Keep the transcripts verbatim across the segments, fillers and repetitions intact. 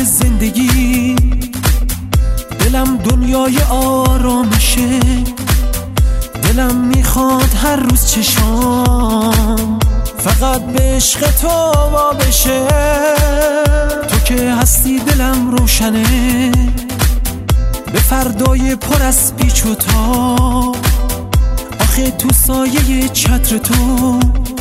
زندگی، دلم دنیای آرامشه، دلم میخواد هر روز چشام فقط به عشق تو وا بشه. تو که هستی دلم روشنه، به فردای پر از پیچ و تاب. آخه تو سایه چتر تو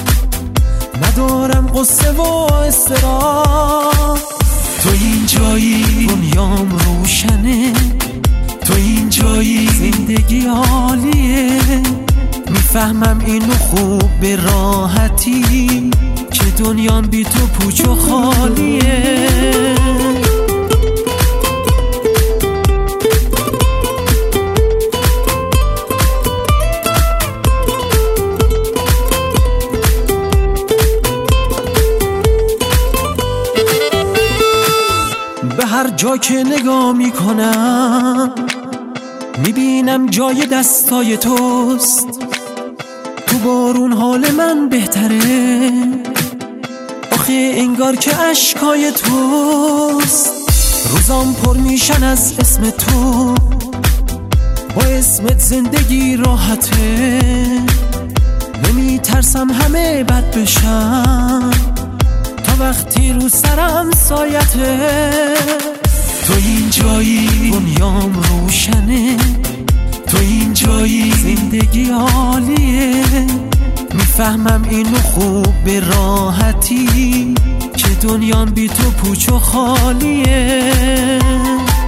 ندارم قصه و اضطراب. تو این جایی دنیام روشنه، تو این جایی زندگی عالیه. میفهمم اینو خوب به راحتی که دنیام بی تو پوچ و خالیه. به هر جا که نگاه میکنم میبینم جای دستای توست. تو بارون حال من بهتره، آخه انگار که اشکای توست. روزام پر میشن از اسم تو، با اسمت زندگی راحته. نمیترسم همه بد بشم تا وقتی رو سرم سایته. تو این جایی دنیام روشنه، تو این جایی زندگی عالیه. میفهمم اینو خوب به راحتی که دنیام بی تو پوچ و خالیه.